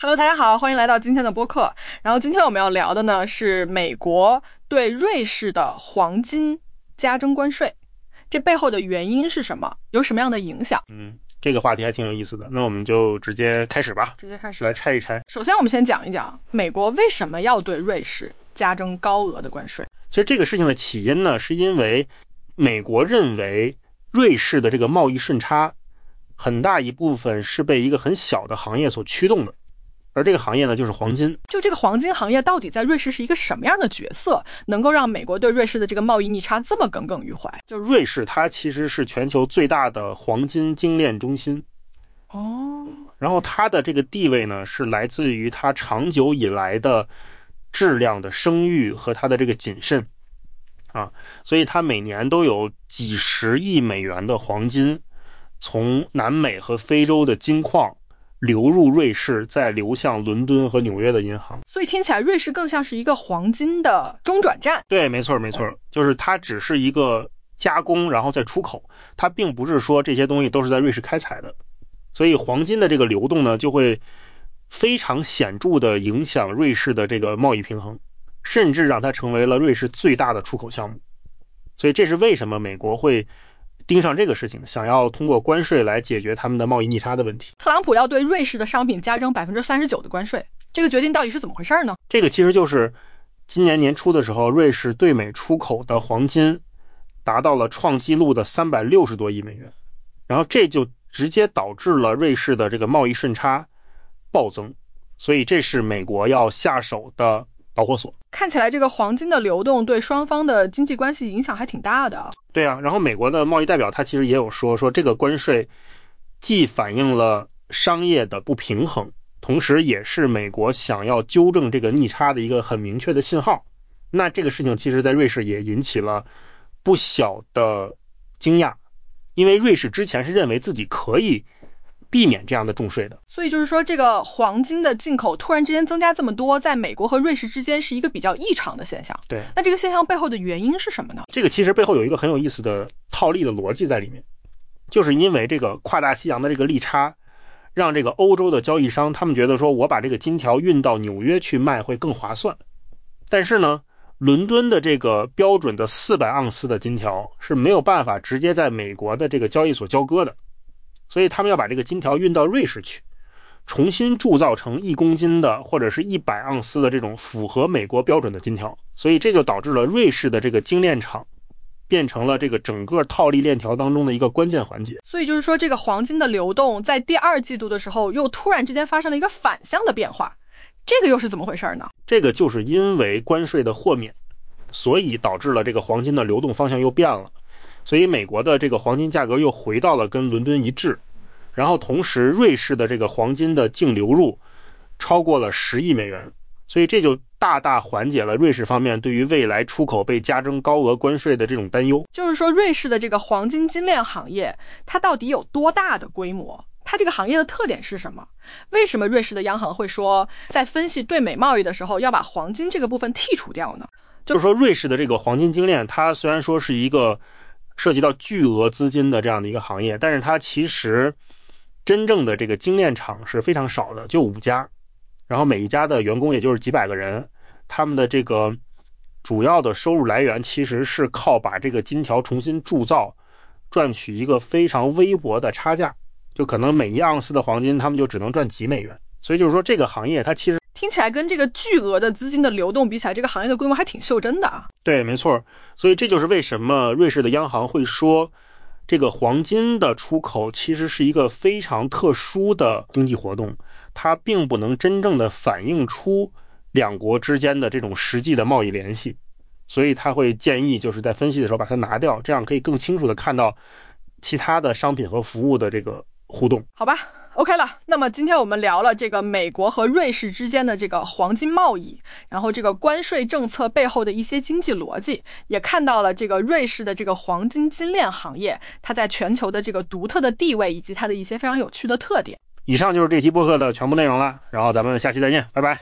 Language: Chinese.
Hello， 大家好，欢迎来到今天的播客。然后今天我们要聊的呢是美国对瑞士的黄金加征关税，这背后的原因是什么？有什么样的影响？ 这个话题还挺有意思的，那我们就直接开始吧。来拆一拆。 首先我们先讲一讲美国为什么要对瑞士加征高额的关税。 其实这个事情的起因呢，是因为美国认为瑞士的这个贸易顺差很大一部分是被一个很小的行业所驱动的，而这个行业呢就是黄金。 就这个黄金行业到底在瑞士是一个什么样的角色，能够让美国对瑞士的这个贸易逆差这么耿耿于怀？ 就瑞士它其实是全球最大的黄金精炼中心。然后它的这个地位呢是来自于它长久以来的质量的声誉和它的这个谨慎所以它每年都有几十亿美元的黄金从南美和非洲的金矿流入瑞士，再流向伦敦和纽约的银行。 所以听起来瑞士更像是一个黄金的中转站。 对，没错，就是它只是一个加工然后再出口，它并不是说这些东西都是在瑞士开采的。所以黄金的这个流动呢就会非常显著的影响瑞士的这个贸易平衡，甚至让它成为了瑞士最大的出口项目。所以这是为什么美国会盯上这个事情，想要通过关税来解决他们的贸易逆差的问题。 特朗普要对瑞士的商品加征 39% 的关税，这个决定到底是怎么回事呢？ 这个其实就是今年年初的时候，瑞士对美出口的黄金达到了创纪录的360多亿美元，然后这就直接导致了瑞士的这个贸易顺差暴增，所以这是美国要下手的导火索。 看起来这个黄金的流动对双方的经济关系影响还挺大的。 对啊，然后美国的贸易代表他其实也有说这个关税既反映了商业的不平衡，同时也是美国想要纠正这个逆差的一个很明确的信号。那这个事情其实在瑞士也引起了不小的惊讶，因为瑞士之前是认为自己可以避免这样的重税的。 所以就是说这个黄金的进口突然之间增加这么多，在美国和瑞士之间是一个比较异常的现象。 对， 那这个现象背后的原因是什么呢？ 这个其实背后有一个很有意思的套利的逻辑在里面，就是因为这个跨大西洋的这个利差，让这个欧洲的交易商他们觉得说我把这个金条运到纽约去卖会更划算。但是呢，伦敦的这个标准的400盎司的金条是没有办法直接在美国的这个交易所交割的，所以他们要把这个金条运到瑞士去，重新铸造成1公斤的或者是100盎司的这种符合美国标准的金条。所以这就导致了瑞士的这个精炼厂变成了这个整个套利链条当中的一个关键环节。 所以就是说这个黄金的流动在第2季度的时候又突然之间发生了一个反向的变化，这个又是怎么回事呢？ 这个就是因为关税的豁免，所以导致了这个黄金的流动方向又变了，所以美国的这个黄金价格又回到了跟伦敦一致，然后同时瑞士的这个黄金的净流入超过了10亿美元，所以这就大大缓解了瑞士方面对于未来出口被加征高额关税的这种担忧。 就是说瑞士的这个黄金精炼行业它到底有多大的规模，它这个行业的特点是什么？为什么瑞士的央行会说在分析对美贸易的时候要把黄金这个部分剔除掉呢？ 就是说瑞士的这个黄金精炼它虽然说是一个涉及到巨额资金的这样的一个行业，但是它其实真正的这个精炼厂是非常少的，就5家，然后每一家的员工也就是几百个人，他们的这个主要的收入来源其实是靠把这个金条重新铸造，赚取一个非常微薄的差价，就可能每1盎司的黄金他们就只能赚几美元。所以就是说这个行业它其实听起来跟这个巨额的资金的流动比起来，这个行业的规模还挺袖珍的啊。 对，没错。所以这就是为什么瑞士的央行会说这个黄金的出口其实是一个非常特殊的经济活动，它并不能真正的反映出两国之间的这种实际的贸易联系，所以他会建议就是在分析的时候把它拿掉，这样可以更清楚的看到其他的商品和服务的这个互动。 好吧，OK 了，那么今天我们聊了这个美国和瑞士之间的这个黄金贸易，然后这个关税政策背后的一些经济逻辑，也看到了这个瑞士的这个黄金精炼行业它在全球的这个独特的地位以及它的一些非常有趣的特点。 以上就是这期播客的全部内容了，然后咱们下期再见，拜拜。